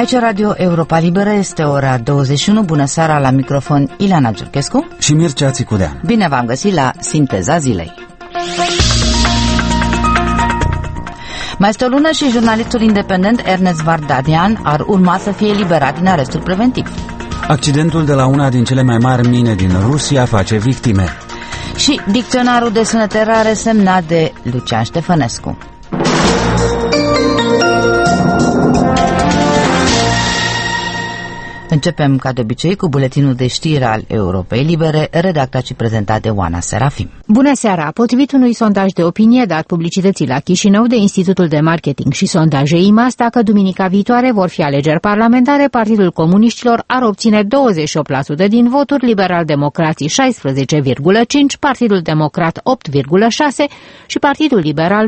Aici Radio Europa Liberă, este ora 21. Bună seara, la microfon Ileana Giurchescu și Mircea Țicudean. Bine v-am găsit la Sinteza Zilei. Mai este o lună și jurnalistul independent Ernest Vardanian ar urma să fie eliberat din arestul preventiv. Accidentul de la una din cele mai mari mine din Rusia face victime. Și dicționarul de sunete rare semnat de Lucian Ștefănescu. Începem, ca de obicei, cu buletinul de știri al Europei Libere, redactat și prezentat de Oana Serafim. Bună seara! Potrivit unui sondaj de opinie dat publicității la Chișinău de Institutul de Marketing și Sondaje IMAS, dacă duminica viitoare vor fi alegeri parlamentare, Partidul Comuniștilor ar obține 28% din voturi, Liberal-Democrații 16,5%, Partidul Democrat 8,6% și Partidul Liberal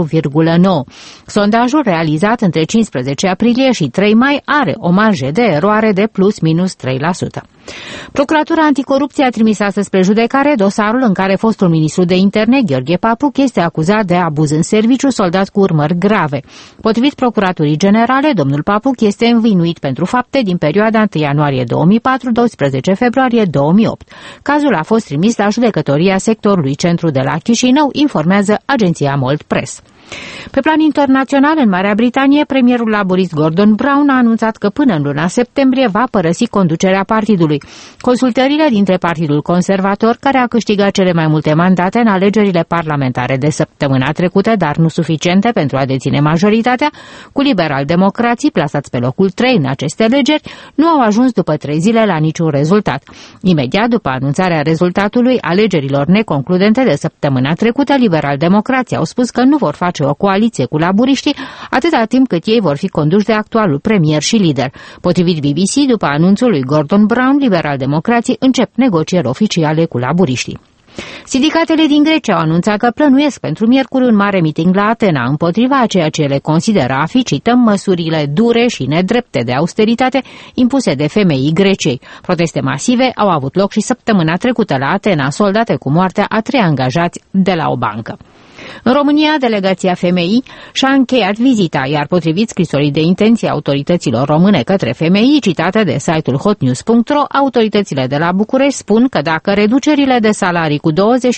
4,9%. Sondajul realizat între 15 aprilie și 3 mai are o marjă de eroare de plus minus 3%. Procuratura Anticorupție a trimis astăzi spre judecare dosarul în care fostul ministru de interne, Gheorghe Papuc, este acuzat de abuz în serviciu, soldat cu urmări grave. Potrivit Procuraturii Generale, domnul Papuc este învinuit pentru fapte din perioada 1 ianuarie 2004-12 februarie 2008. Cazul a fost trimis la judecătoria sectorului centru de la Chișinău, informează agenția Mold Press. Pe plan internațional, în Marea Britanie, premierul laborist Gordon Brown a anunțat că până în luna septembrie va părăsi conducerea partidului. Consultările dintre Partidul Conservator, care a câștigat cele mai multe mandate în alegerile parlamentare de săptămâna trecută, dar nu suficiente pentru a deține majoritatea, cu liberal-democrații plasați pe locul 3 în aceste alegeri, nu au ajuns după 3 zile la niciun rezultat. Imediat după anunțarea rezultatului alegerilor neconcludente de săptămâna trecută, liberal-democrații au spus că nu vor face o coaliție cu laburiștii atâta timp cât ei vor fi conduși de actualul premier și lider. Potrivit BBC, după anunțul lui Gordon Brown, liberal-democrații încep negocieri oficiale cu laburiștii. Sindicatele din Grecia au anunțat că plănuiesc pentru miercuri un mare miting la Atena împotriva a ceea ce le consideră a fi, cităm, măsurile dure și nedrepte de austeritate impuse de femeii Greciei. Proteste masive au avut loc și săptămâna trecută la Atena, soldate cu moartea a 3 angajați de la o bancă. În România, delegația FMI și-a încheiat vizita, iar potrivit scrisorii de intenție autorităților române către FMI, citate de site-ul hotnews.ro, autoritățile de la București spun că dacă reducerile de salarii cu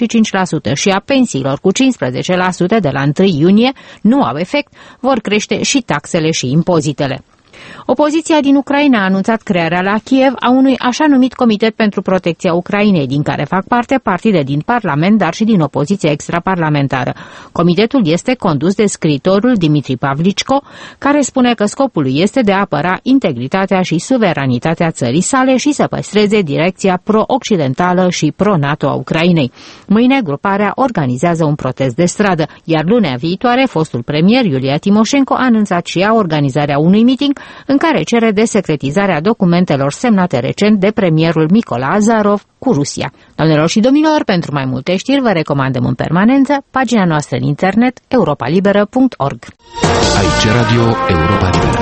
25% și a pensiilor cu 15% de la 1 iunie nu au efect, vor crește și taxele și impozitele. Opoziția din Ucraina a anunțat crearea la Kiev a unui așa numit Comitet pentru Protecția Ucrainei, din care fac parte partide din Parlament, dar și din opoziția extraparlamentară. Comitetul este condus de scriitorul Dimitri Pavlicko, care spune că scopul lui este de a apăra integritatea și suveranitatea țării sale și să păstreze direcția pro-occidentală și pro-NATO a Ucrainei. Mâine, gruparea organizează un protest de stradă, iar lunea viitoare, fostul premier Iulia Timoșenko a anunțat și ea organizarea unui meeting în care cere desecretizarea documentelor semnate recent de premierul Mykola Azarov cu Rusia. Doamnelor și domnilor, pentru mai multe știri vă recomandăm în permanență pagina noastră în internet europalibera.org. Aici Radio Europa Liberă.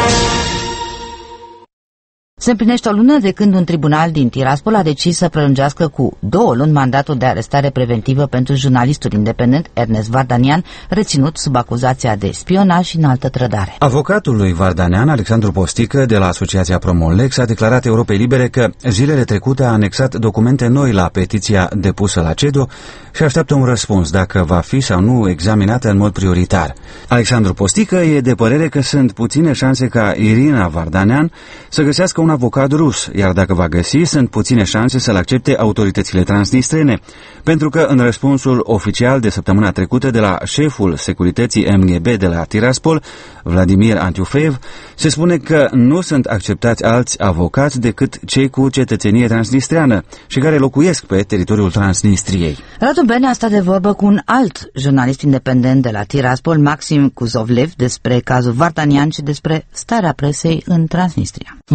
Se împlinește o lună de când un tribunal din Tiraspol a decis să prelungească cu 2 luni mandatul de arestare preventivă pentru jurnalistul independent Ernest Vardanian, reținut sub acuzația de spionaj și înaltă trădare. Avocatul lui Vardanian, Alexandru Postică, de la Asociația Promolex, a declarat Europei Libere că zilele trecute a anexat documente noi la petiția depusă la CEDO și așteaptă un răspuns dacă va fi sau nu examinată în mod prioritar. Alexandru Postică e de părere că sunt puține șanse ca Irina Vardanian să găsească un avocat rus, iar dacă va găsi, sunt puține șanse să-l accepte autoritățile transnistrene, pentru că în răspunsul oficial de săptămâna trecută de la șeful securității MGB de la Tiraspol, Vladimir Antiufeev, se spune că nu sunt acceptați alți avocați decât cei cu cetățenie transnistreană și care locuiesc pe teritoriul Transnistriei. Radu Bene a stat de vorbă cu un alt jurnalist independent de la Tiraspol, Maxim Kuzovlev, despre cazul Vardanian și despre starea presei în Transnistria. Но Приднестровье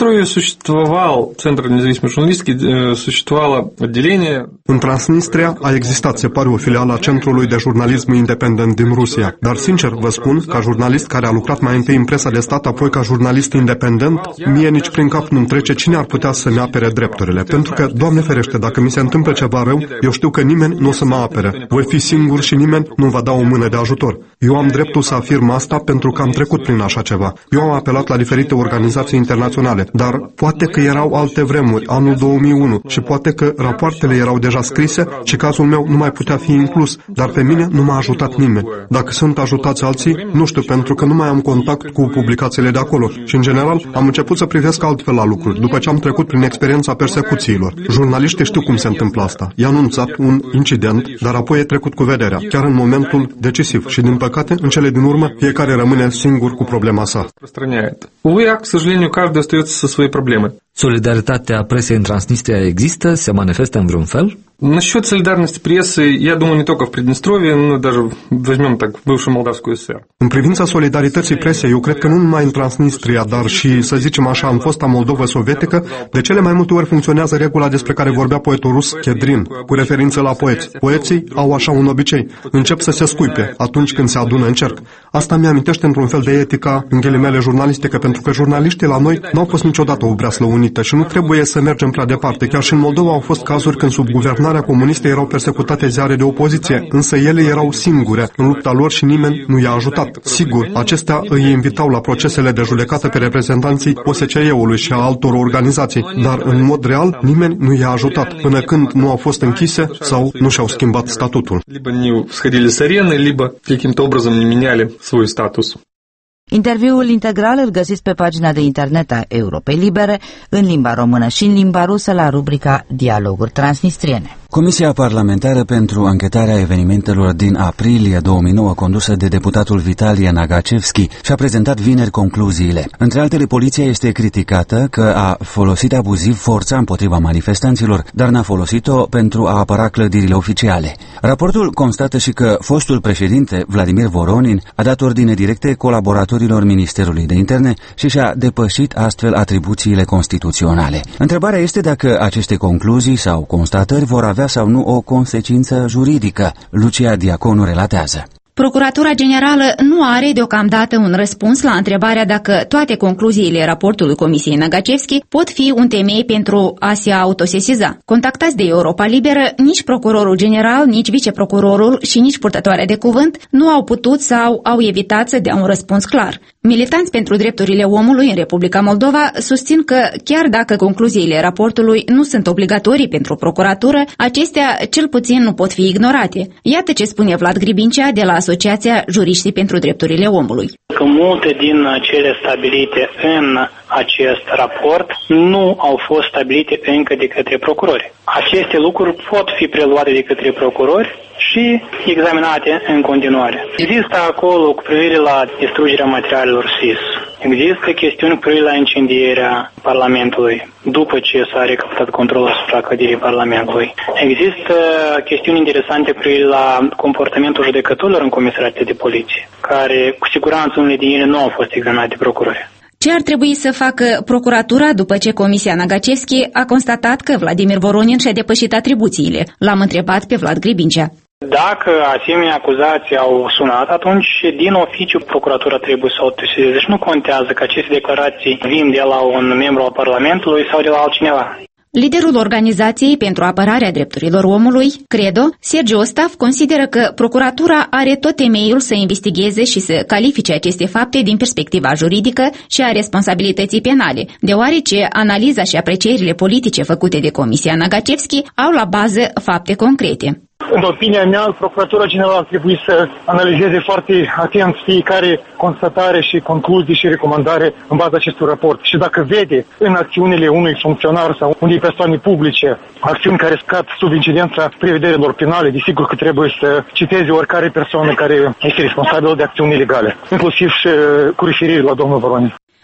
Приднестровье существовал Центр независимой журналистики, существовало отделение. În Transnistria a existat, se pare, o filială a Centrului de Jurnalism Independent din Rusia. Dar, sincer, vă spun, ca jurnalist care a lucrat mai întâi în presa de stat, apoi ca jurnalist independent, mie nici prin cap nu-mi trece cine ar putea să-mi apere drepturile. Pentru că, Doamne ferește, dacă mi se întâmplă ceva rău, eu știu că nimeni nu o să mă apere. Voi fi singur și nimeni nu va da o mână de ajutor. Eu am dreptul să afirm asta pentru că am trecut prin așa ceva. Eu am apelat la diferite organizații internaționale, dar poate că erau alte vremuri, anul 2001, și poate că rapoartele erau deja scrise și cazul meu nu mai putea fi inclus, dar pe mine nu m-a ajutat nimeni. Dacă sunt ajutați alții, nu știu, pentru că nu mai am contact cu publicațiile de acolo și, în general, am început să privesc altfel la lucruri, după ce am trecut prin experiența persecuțiilor. Jurnaliștii știu cum se întâmplă asta. I-a anunțat un incident, dar apoi e trecut cu vederea, chiar în momentul decisiv și, din păcate, în cele din urmă, fiecare rămâne singur cu problema sa. Увы, к сожалению, каждый остается со своей проблемой. Solidaritatea presei în Transnistria există? Se manifestă în vreun fel? Насчет солидарности прессы, я думаю, не только в Приднестровье, но даже возьмем так бывшую Молдавскую ССР. În privința solidarității presei, eu cred că nu numai în Transnistria, dar și, să zicem așa, în fosta Moldovă sovietică, de cele mai multe ori funcționează regula despre care vorbea poetul rus Chedrin, cu referință la poeți. Poeții au așa un obicei, încep să se scuipe atunci când se adună în cerc. Asta mi-amintește într-un fel de etica, în ghilimele, jurnalistică, pentru că jurnaliștii la noi n-au fost niciodată o breaslă unită și nu trebuie să mergem prea departe. Chiar și în Moldova au fost cazuri când sub guvernarea comunistă erau persecutate ziare de opoziție, însă ele erau singure în lupta lor și nimeni nu i-a ajutat. Sigur, acestea îi invitau la procesele de judecată pe reprezentanții OSCE-ului și a altor organizații, dar în mod real nimeni nu i-a ajutat până când nu au fost închise sau nu și-au schimbat statutul. Либо не сходили с арены, либо каким-то образом не меняли свой статус. Interviul integral îl găsiți pe pagina de internet a Europei Libere, în limba română și în limba rusă, la rubrica Dialoguri Transnistriene. Comisia parlamentară pentru anchetarea evenimentelor din aprilie 2009, condusă de deputatul Vitalie Nagacevski, și-a prezentat vineri concluziile. Între altele, poliția este criticată că a folosit abuziv forța împotriva manifestanților, dar n-a folosit-o pentru a apăra clădirile oficiale. Raportul constată și că fostul președinte, Vladimir Voronin, a dat ordine directe colaboratorilor Ministerului de Interne și și-a depășit astfel atribuțiile constituționale. Întrebarea este dacă aceste concluzii sau constatări vor avea sau nu o consecință juridică. Lucia Diaconu relatează. Procuratura Generală nu are deocamdată un răspuns la întrebarea dacă toate concluziile raportului Comisiei Nagacevski pot fi un temei pentru a se autosesiza. Contactați de Europa Liberă, nici procurorul general, nici viceprocurorul și nici purtătoarea de cuvânt nu au putut sau au evitat să dea un răspuns clar. Militanți pentru drepturile omului în Republica Moldova susțin că, chiar dacă concluziile raportului nu sunt obligatorii pentru procuratură, acestea cel puțin nu pot fi ignorate. Iată ce spune Vlad Gribincea de la Asociația Juriștii pentru Drepturile Omului. Că multe din cele stabilite în acest raport nu au fost stabilite încă de către procurori. Aceste lucruri pot fi preluate de către procurori și examinate în continuare. Există acolo cu privire la distrugerea materialelor SIS. Există chestiuni cu privire la incendierea Parlamentului după ce s-a recaptat controlul asupra clădirii Parlamentului. Există chestiuni interesante cu privire la comportamentul judecătorilor în comisariatele de poliție, care cu siguranță unele din ele nu au fost examinate de procurori. Ce ar trebui să facă procuratura după ce Comisia Nagacevski a constatat că Vladimir Voronin și-a depășit atribuțiile? L-am întrebat pe Vlad Gribincea. Dacă asemenea acuzații au sunat, atunci din oficiu procuratura trebuie să o autosesizeze și nu contează că aceste declarații vin de la un membru al Parlamentului sau de la altcineva. Liderul Organizației pentru Apărarea Drepturilor Omului, CREDO, Sergiu Ostaf, consideră că procuratura are tot temeiul să investigheze și să califice aceste fapte din perspectiva juridică și a responsabilității penale, deoarece analiza și aprecierile politice făcute de Comisia Nagacevski au la bază fapte concrete. În opinia mea, Procuratura Generală ar trebui să analizeze foarte atent fiecare constatare și concluzii și recomandare în baza acestui raport. Și dacă vede în acțiunile unui funcționar sau unei persoane publice acțiuni care scad sub incidența prevederilor penale, desigur că trebuie să citeze oricare persoană care este responsabilă de acțiuni ilegale, inclusiv și cu referire la domnul Voronin.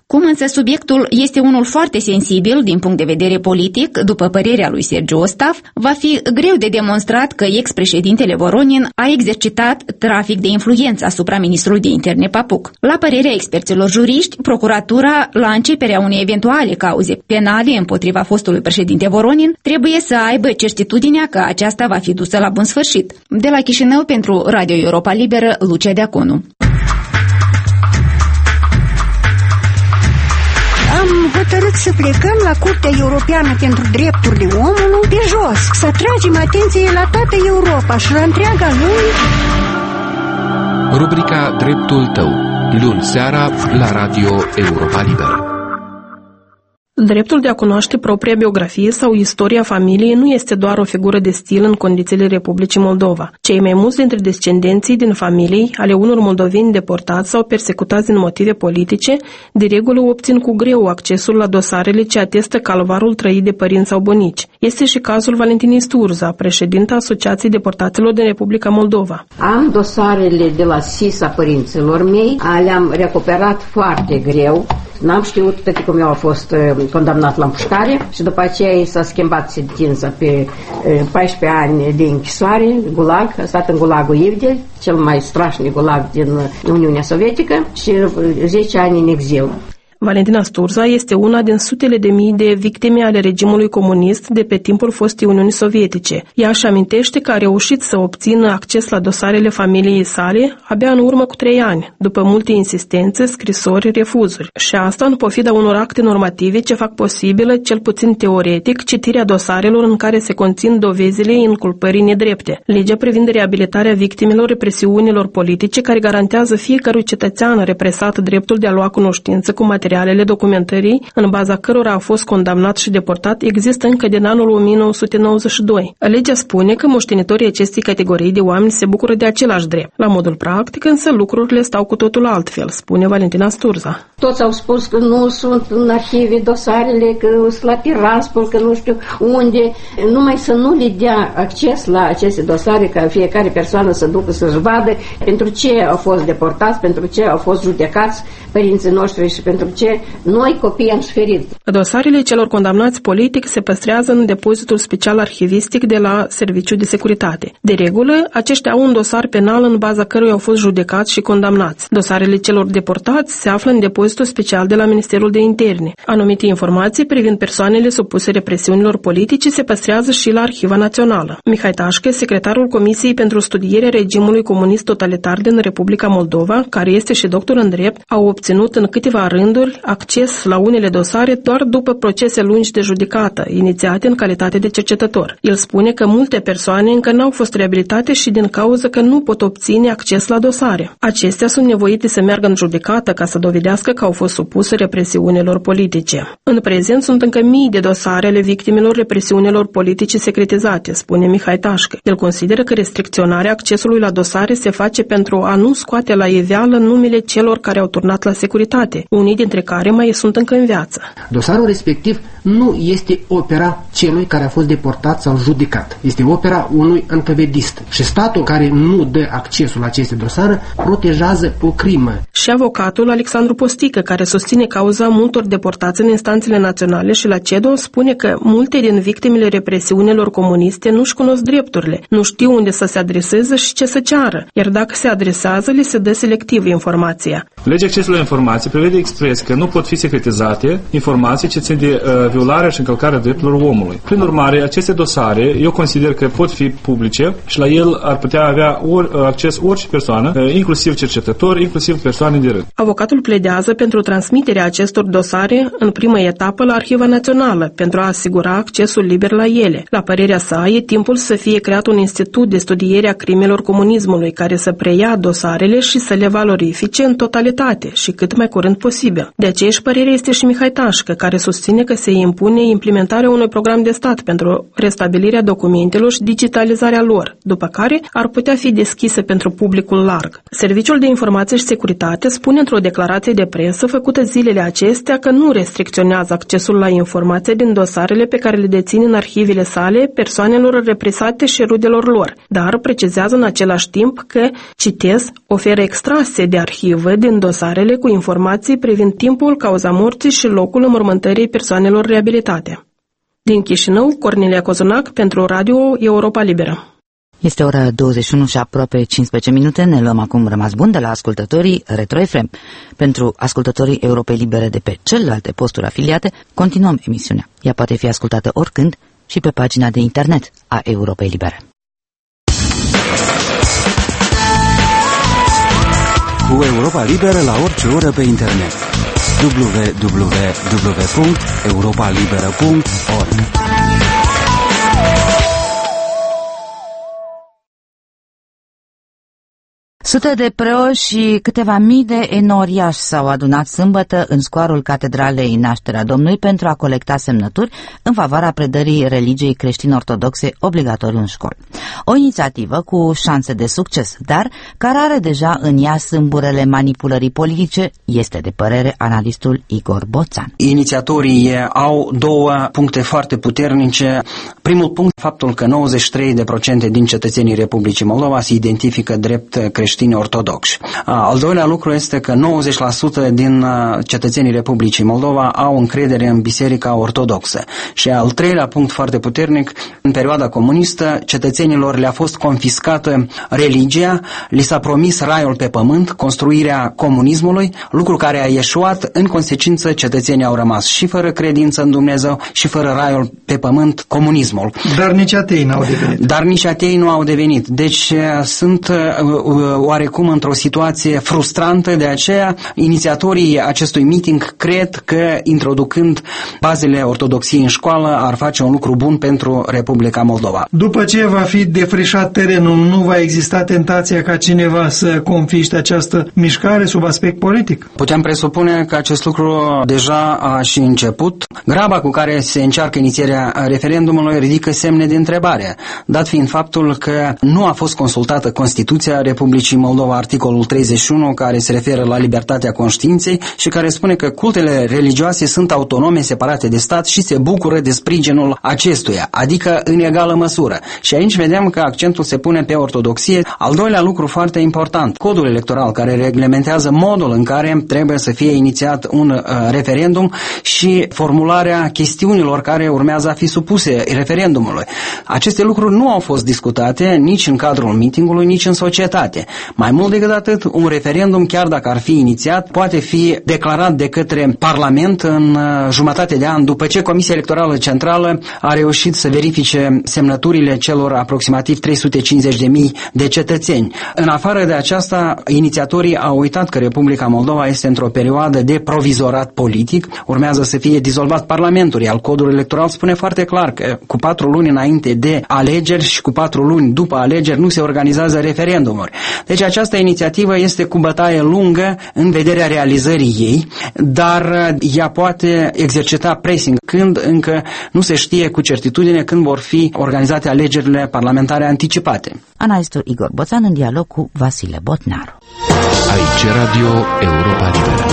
Cum însă subiectul este unul foarte sensibil din punct de vedere politic, după părerea lui Sergiu Ostaf, va fi greu de demonstrat că ex-președintele Voronin a exercitat trafic de influență asupra ministrului de interne Papuc. La părerea experților juriști, procuratura, la începerea unei eventuale cauze penale împotriva fostului președinte Voronin, trebuie să aibă certitudinea că aceasta va fi dusă la bun sfârșit. De la Chișinău, pentru Radio Europa Liberă, Lucia Deaconu. Am hotărât să plecăm la Curtea Europeană pentru Drepturile Omului pe jos, să atragem atenție la toată Europa și la întreaga lume. Rubrica Dreptul tău, luni seara la Radio Europa Liberă. Dreptul de a cunoaște propria biografie sau istoria familiei nu este doar o figură de stil în condițiile Republicii Moldova. Cei mai mulți dintre descendenții din familii ale unor moldoveni deportați sau persecutați din motive politice, de regulă obțin cu greu accesul la dosarele ce atestă calvarul trăit de părinți sau bunici. Este și cazul Valentinei Sturza, președinta Asociației Deportaților din Republica Moldova. Am dosarele de la SIS a părinților mei, le-am recuperat foarte greu. N-am știut că cum eu a fost condamnat la împușcare și după aceea s-a schimbat sentința pe 14 ani de închisoare, gulag, a stat în gulagul Ivdel, cel mai strașnic gulag din Uniunea Sovietică, și 10 ani în exil. Valentina Sturza este una din sutele de mii de victime ale regimului comunist de pe timpul fostei Uniunii Sovietice. Ea își amintește că a reușit să obțină acces la dosarele familiei sale abia în urmă cu 3 ani, după multe insistențe, scrisori, refuzuri. Și asta în pofida unor acte normative ce fac posibilă, cel puțin teoretic, citirea dosarelor în care se conțin dovezile inculpării nedrepte. Legea privind reabilitarea victimelor represiunilor politice, care garantează fiecărui cetățean represat dreptul de a lua cunoștință cu materialele documentării, în baza cărora a fost condamnat și deportat, există încă din anul 1992. Legea spune că moștenitorii acestei categorii de oameni se bucură de același drept. La modul practic, însă, lucrurile stau cu totul altfel, spune Valentina Sturza. Toți au spus că nu sunt în arhive dosarele, că sunt la Tiraspol, că nu știu unde. Numai să nu le dea acces la aceste dosare, ca fiecare persoană să ducă să-și vadă pentru ce au fost deportați, pentru ce au fost judecați părinții noștri și pentru ce noi copii am suferit. Dosarele celor condamnați politic se păstrează în depozitul special arhivistic de la Serviciul de Securitate. De regulă, aceștia au un dosar penal în baza căruia au fost judecați și condamnați. Dosarele celor deportați se află în depozitul special de la Ministerul de Interne. Anumite informații privind persoanele supuse represiunilor politice se păstrează și la Arhiva Națională. Mihai Tașcă, secretarul Comisiei pentru studierea regimului comunist totalitar din Republica Moldova, care este și doctor în drept, a obținut în câteva rânduri acces la unele dosare doar după procese lungi de judecată, inițiate în calitate de cercetător. El spune că multe persoane încă n-au fost reabilitate și din cauza că nu pot obține acces la dosare. Acestea sunt nevoite să meargă în judecată ca să dovedească că au fost supuse represiunilor politice. În prezent sunt încă mii de dosare ale victimelor represiunilor politice secretizate, spune Mihai Tașcă. El consideră că restricționarea accesului la dosare se face pentru a nu scoate la iveală numele celor care au turnat la securitate, unii dintre care mai sunt încă în viață. Dosarul respectiv nu este opera celui care a fost deportat sau judecat. Este opera unui încovedist. Și statul care nu dă accesul la aceste dosare protejează o crimă. Și avocatul Alexandru Postică, care susține cauza multor deportați în instanțele naționale și la CEDO, spune că multe din victimele represiunilor comuniste nu-și cunosc drepturile, nu știu unde să se adreseze și ce să ceară, iar dacă se adresează, li se dă selectiv informația. Legea accesului la informații prevede expres că nu pot fi secretizate informații ce țin de violarea și încălcarea drepturilor omului. Prin urmare, aceste dosare, eu consider că pot fi publice și la el ar putea avea acces orice persoană, inclusiv cercetători, inclusiv persoane de rând. Avocatul pledează pentru transmiterea acestor dosare în primă etapă la Arhiva Națională, pentru a asigura accesul liber la ele. La părerea sa, e timpul să fie creat un institut de studiere a crimelor comunismului care să preia dosarele și să le valorifice în totalitate și cât mai curând posibil. De aceeași părere este și Mihai Tașcă, care susține că se impune implementarea unui program de stat pentru restabilirea documentelor și digitalizarea lor, după care ar putea fi deschisă pentru publicul larg. Serviciul de Informație și Securitate parte spune într-o declarație de presă făcută zilele acestea că nu restricționează accesul la informații din dosarele pe care le dețin în arhivele sale persoanelor represate și rudelor lor, dar precizează în același timp că, citez, oferă extrase de arhivă din dosarele cu informații privind timpul, cauza morții și locul înmormântării persoanelor reabilitate. Din Chișinău, Cornelia Cozonac pentru Radio Europa Liberă. Este ora 21 și aproape 15 minute. Ne luăm acum rămas bun de la ascultătorii Retro FM. Pentru ascultătorii Europei Libere de pe celelalte posturi afiliate, continuăm emisiunea. Ea poate fi ascultată oricând și pe pagina de internet a Europei Libere. Cu Europa Liberă la orice oră pe internet. www.europalibera.org. Sute de preoși și câteva mii de enoriași s-au adunat sâmbătă în scoarul Catedralei Nașterea Domnului pentru a colecta semnături în favoarea predării religiei creștin-ortodoxe obligatoriu în școli. O inițiativă cu șanse de succes, dar care are deja în ea sâmburele manipulării politice, este de părere analistul Igor Boțan. Inițiatorii au două puncte foarte puternice. Primul punct, faptul că 93% din cetățenii Republicii Moldova se identifică drept creștini ortodoxi. Al doilea lucru este că 90% din cetățenii Republicii Moldova au încredere în Biserica Ortodoxă. Și al treilea punct foarte puternic, în perioada comunistă, cetățenilor le-a fost confiscată religia, li s-a promis raiul pe pământ, construirea comunismului, lucru care a ieșuat, în consecință cetățenii au rămas și fără credință în Dumnezeu și fără raiul pe pământ, comunismul. Dar nici atei n-au devenit. Dar nici atei nu au devenit. Deci sunt oarecum într-o situație frustrantă, de aceea inițiatorii acestui meeting cred că introducând bazele ortodoxiei în școală ar face un lucru bun pentru Republica Moldova. După ce va fi defrișat terenul, nu va exista tentația ca cineva să confiște această mișcare sub aspect politic? Putem presupune că acest lucru deja a și început. Graba cu care se încearcă inițierea referendumului ridică semne de întrebare, dat fiind faptul că nu a fost consultată Constituția Republicii Moldova, articolul 31, care se referă la libertatea conștiinței și care spune că cultele religioase sunt autonome, separate de stat și se bucură de sprijinul acestuia, adică în egală măsură. Și aici vedem că accentul se pune pe ortodoxie. Al doilea lucru foarte important, codul electoral care reglementează modul în care trebuie să fie inițiat un referendum și formularea chestiunilor care urmează a fi supuse referendumului. Aceste lucruri nu au fost discutate nici în cadrul meetingului, nici în societate. Mai mult decât atât, un referendum, chiar dacă ar fi inițiat, poate fi declarat de către Parlament în jumătate de an, după ce Comisia Electorală Centrală a reușit să verifice semnăturile celor aproximativ 350.000 de cetățeni. În afară de aceasta, inițiatorii au uitat că Republica Moldova este într-o perioadă de provizorat politic, urmează să fie dizolvat Parlamentul, iar codul electoral spune foarte clar că cu 4 luni înainte de alegeri și cu 4 luni după alegeri nu se organizează referendumuri. Deci această inițiativă este cu bătaie lungă în vederea realizării ei, dar ea poate exercita pressing când încă nu se știe cu certitudine când vor fi organizate alegerile parlamentare anticipate. Analistul Igor Boțan în dialog cu Vasile Botnaru. Aici Radio Europa Liberă.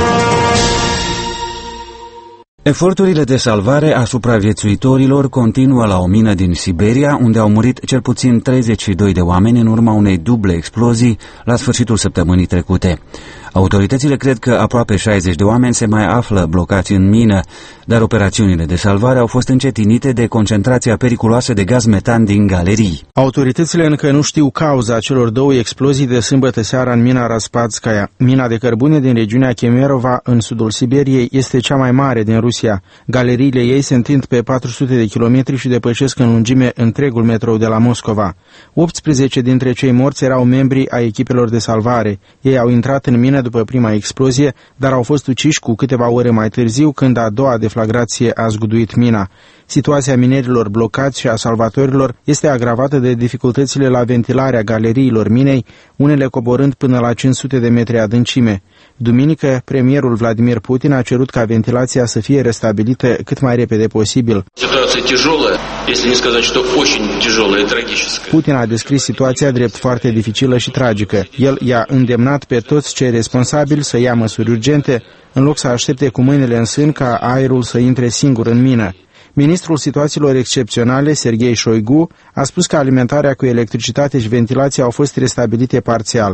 Eforturile de salvare a supraviețuitorilor continuă la o mină din Siberia, unde au murit cel puțin 32 de oameni în urma unei duble explozii la sfârșitul săptămânii trecute. Autoritățile cred că aproape 60 de oameni se mai află blocați în mină, dar operațiunile de salvare au fost încetinite de concentrația periculoasă de gaz metan din galerii. Autoritățile încă nu știu cauza celor două explozii de sâmbătă seara în mina Raspadskaya. Mina de cărbune din regiunea Kemerova, în sudul Siberiei, este cea mai mare din Rusia. Galeriile ei se întind pe 400 de kilometri și depășesc în lungime întregul metrou de la Moscova. 18 dintre cei morți erau membri ai echipelor de salvare. Ei au intrat în mină după prima explozie, dar au fost uciși cu câteva ore mai târziu, când a doua deflagrație a zguduit mina. Situația minerilor blocați și a salvatorilor este agravată de dificultățile la ventilarea galeriilor minei, unele coborând până la 500 de metri adâncime. Duminică, premierul Vladimir Putin a cerut ca ventilația să fie restabilită cât mai repede posibil. Putin a descris situația drept foarte dificilă și tragică. El i-a îndemnat pe toți cei responsabili să ia măsuri urgente, în loc să aștepte cu mâinile în sân ca aerul să intre singur în mină. Ministrul situațiilor excepționale, Sergei Shoigu, a spus că alimentarea cu electricitate și ventilație au fost restabilite parțial.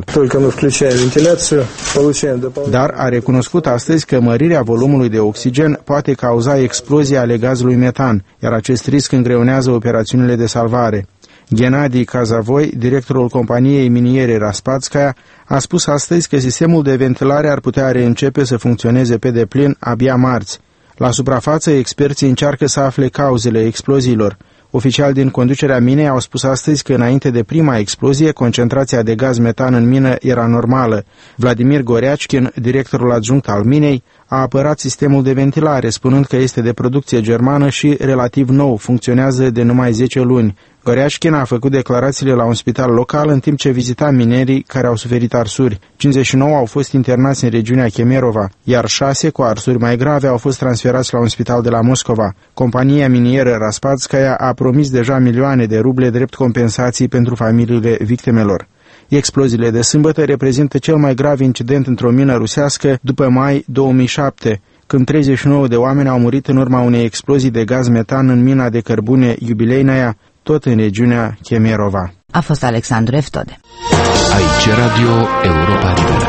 Dar a recunoscut astăzi că mărirea volumului de oxigen poate cauza explozia ale gazului metan, iar acest risc îngreunează operațiunile de salvare. Gennady Kazavoi, directorul companiei miniere Raspatskaya, a spus astăzi că sistemul de ventilare ar putea reîncepe să funcționeze pe deplin abia marți. La suprafață, experții încearcă să afle cauzele exploziilor. Oficiali din conducerea minei au spus astăzi că înainte de prima explozie, concentrația de gaz metan în mină era normală. Vladimir Goreachkin, directorul adjunct al minei, a apărat sistemul de ventilare, spunând că este de producție germană și relativ nou, funcționează de numai 10 luni. Goreachkin a făcut declarațiile la un spital local în timp ce vizita minerii care au suferit arsuri. 59 au fost internați în regiunea Kemerova, iar 6 cu arsuri mai grave au fost transferați la un spital de la Moscova. Compania minieră Raspatskaya a promis deja milioane de ruble drept compensații pentru familiile victimelor. Exploziile de sâmbătă reprezintă cel mai grav incident într-o mină rusească după mai 2007, când 39 de oameni au murit în urma unei explozii de gaz metan în mina de cărbune Iubileinaya, tot în regiunea Kemerova. A fost Alexandru Eftode. Aici Radio Europa Liberă.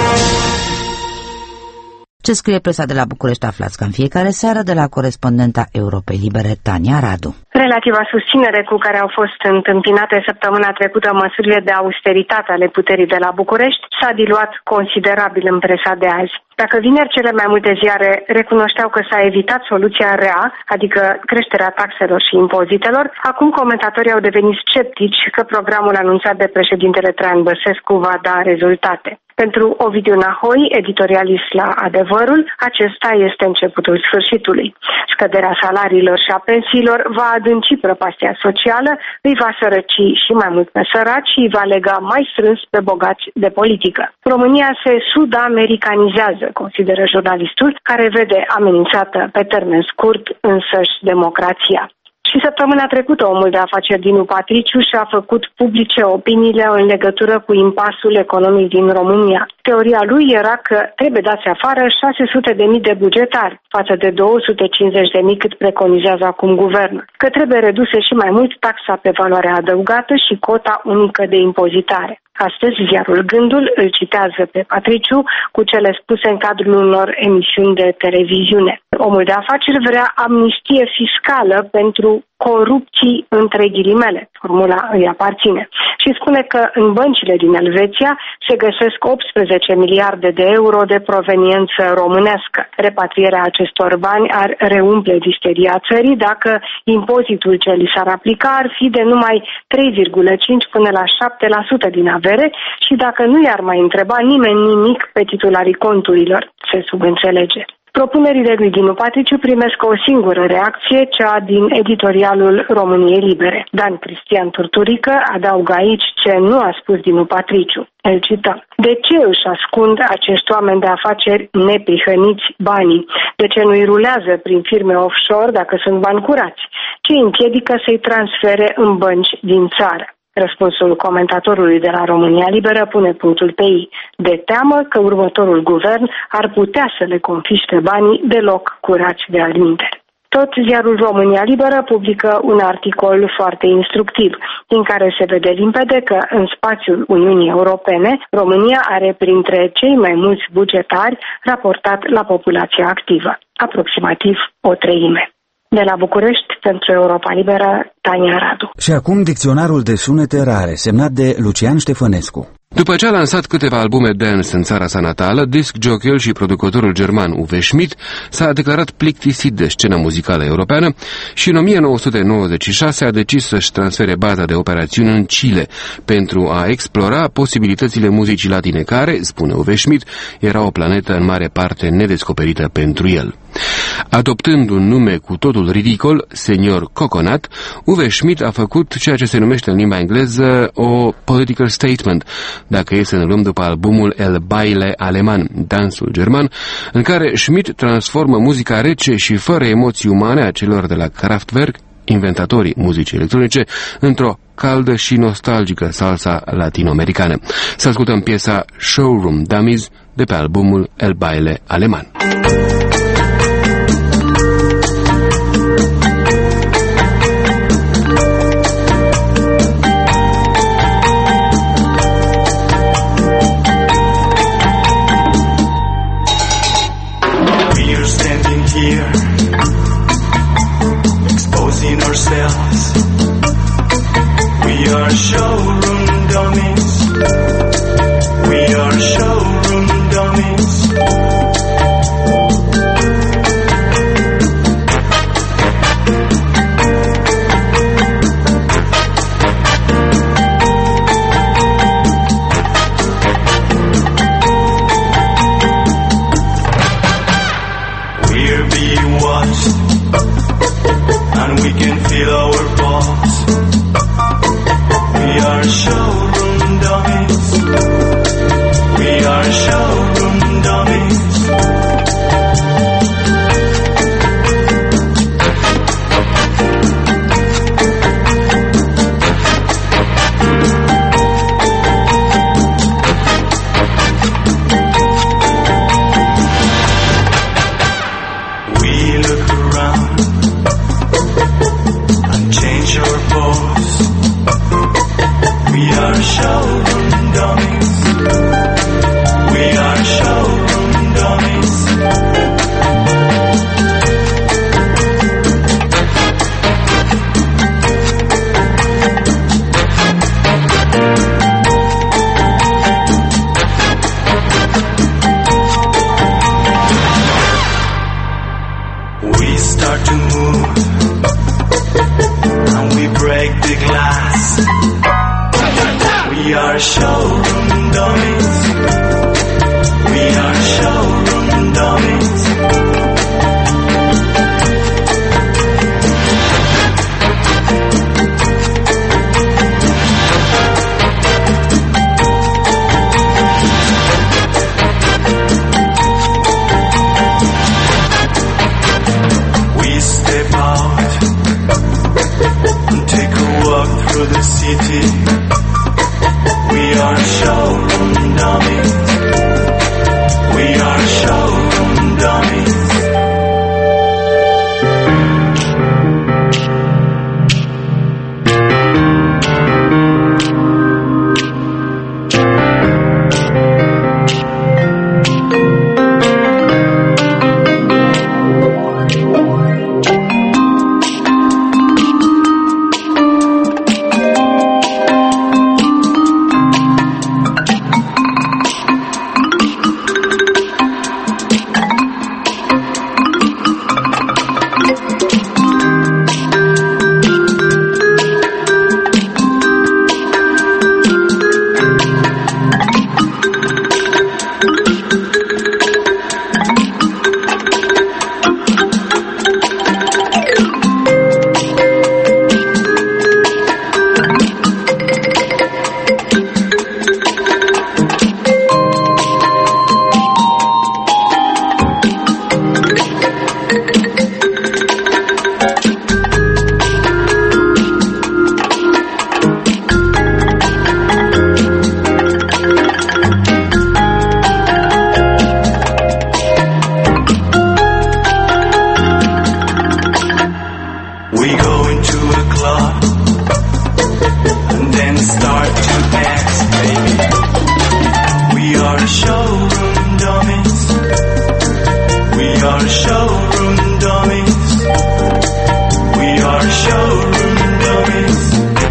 Ce scrie presa de la București aflați ca în fiecare seară de la corespondenta Europei Libere, Tania Radu. Relativa susținere cu care au fost întâmpinate săptămâna trecută măsurile de austeritate ale puterii de la București s-a diluat considerabil în presa de azi. Dacă vineri cele mai multe ziare recunoșteau că s-a evitat soluția rea, adică creșterea taxelor și impozitelor, acum comentatorii au devenit sceptici că programul anunțat de președintele Traian Băsescu va da rezultate. Pentru Ovidiu Nahoi, editorialist la Adevărul, acesta este începutul sfârșitului. Scăderea salariilor și a pensiilor va adânci prăpastia socială, îi va sărăci și mai mult pe săraci și îi va lega mai strâns pe bogați de politică. România se sud-americanizează, consideră jurnalistul, care vede amenințată pe termen scurt însăși democrația. Și săptămâna trecută omul de afaceri Dinu Patriciu și-a făcut publice opiniile în legătură cu impasul economic din România. Teoria lui era că trebuie dați afară 600.000 de bugetari față de 250.000 cât preconizează acum guvernul, că trebuie reduse și mai mult taxa pe valoare adăugată și cota unică de impozitare. Astăzi, ziarul Gândul îl citează pe Patriciu cu cele spuse în cadrul unor emisiuni de televiziune. Omul de afaceri vrea amnistie fiscală pentru corupții între ghilimele. Formula îi aparține. Și spune că în băncile din Elveția se găsesc 18 miliarde de euro de proveniență românească. Repatrierea acestor bani ar reumple visteria țării dacă impozitul ce li s-ar aplica ar fi de numai 3,5 până la 7% din avere și dacă nu i-ar mai întreba nimeni nimic pe titularii conturilor, se subînțelege. Propunerile lui Dinu Patriciu primesc o singură reacție, cea din editorialul României Libere. Dan Cristian Turturică adaugă aici ce nu a spus Dinu Patriciu. El cită: de ce își ascund acești oameni de afaceri neprihăniți banii? De ce nu-i rulează prin firme offshore dacă sunt bani curați? Ce împiedică să-i transfere în bănci din țară? Răspunsul comentatorului de la România Liberă pune punctul pe i, de teamă că următorul guvern ar putea să le confiște banii deloc curați de alminteri. Tot ziarul România Liberă publică un articol foarte instructiv, din care se vede limpede că în spațiul Uniunii Europene, România are printre cei mai mulți bugetari raportat la populația activă, aproximativ 1/3. De la București, pentru Europa Liberă, Tania Radu. Și acum dicționarul de sunete rare, semnat de Lucian Ștefănescu. După ce a lansat câteva albume dance în țara sa natală, disc jockey și producătorul german Uwe Schmidt s-a declarat plictisit de scena muzicală europeană și în 1996 a decis să-și transfere baza de operațiuni în Chile pentru a explora posibilitățile muzicii latine care, spune Uwe Schmidt, era o planetă în mare parte nedescoperită pentru el. Adoptând un nume cu totul ridicol, Senior Coconut, Uwe Schmidt a făcut ceea ce se numește în limba engleză o political statement, dacă e să ne luăm după albumul El Baile Aleman, dansul german, în care Schmidt transformă muzica rece și fără emoții umane a celor de la Kraftwerk, inventatorii muzicii electronice, într-o caldă și nostalgică salsa latino-americană. Să ascultăm piesa Showroom Dummies de pe albumul El Baile Aleman. We are showroom dummies. We are showroom dummies. We're being watched, and we can feel our pulse. We are showroom dummies. We are showroom dummies. We look around and change our pose. We are showroom dummies. We are showroom dummies. We start to move and we break the glass. We are showroom dummies. We are showroom dummies. We step out and take a walk through the city. We are showroom dummies. We are showroom dummies. We go into a club and then start to dance, baby. We are showroom dummies. We are showroom dummies. We are showroom dummies.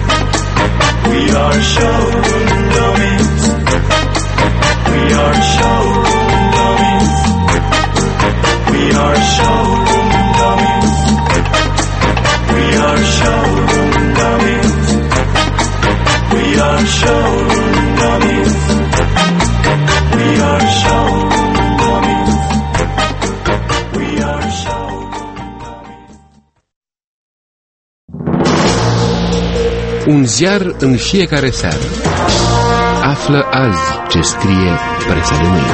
We are showroom dummies. We are showroom dummies. We are showroom dummies. We are showroom dummies. We are showroom dummies. We are showroom dummies. We are showroom. Un ziar în fiecare seară. Află azi ce scrie presa de mâine.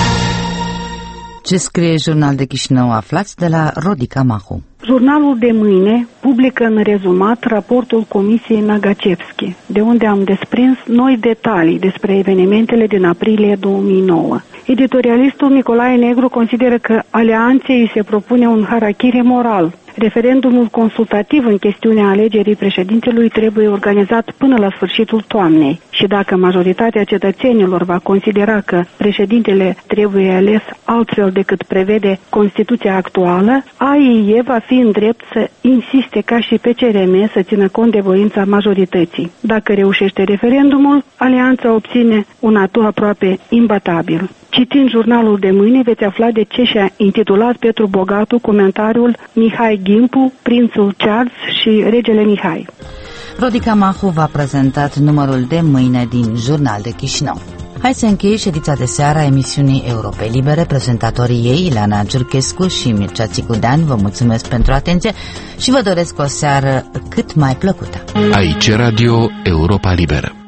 Ce scrie Jurnal de Chișinău, aflați de la Rodica Mahu. Jurnalul de mâine publică în rezumat raportul Comisiei Nagacevski, de unde am desprins noi detalii despre evenimentele din aprilie 2009. Editorialistul Nicolae Negru consideră că alianței îi se propune un harakiri moral. Referendumul consultativ în chestiunea alegerii președintelui trebuie organizat până la sfârșitul toamnei și dacă majoritatea cetățenilor va considera că președintele trebuie ales altfel decât prevede Constituția actuală, AIE va fi în drept să insiste ca și PCRM să țină cont de voința majorității. Dacă reușește referendumul, alianța obține un atu aproape imbatabil. Citind jurnalul de mâine, veți afla de ce și-a intitulat Petru Bogatu comentariul Mihai Gimpu, Prințul Charles și Regele Mihai. Rodica Mahu v-a prezentat numărul de mâine din Jurnal de Chișinău. Hai să închei ședința de seară a emisiunii Europei Libere. Prezentatorii ei, Ileana Giurchescu și Mircea Țicudean, vă mulțumesc pentru atenție și vă doresc o seară cât mai plăcută. Aici Radio Europa Liberă.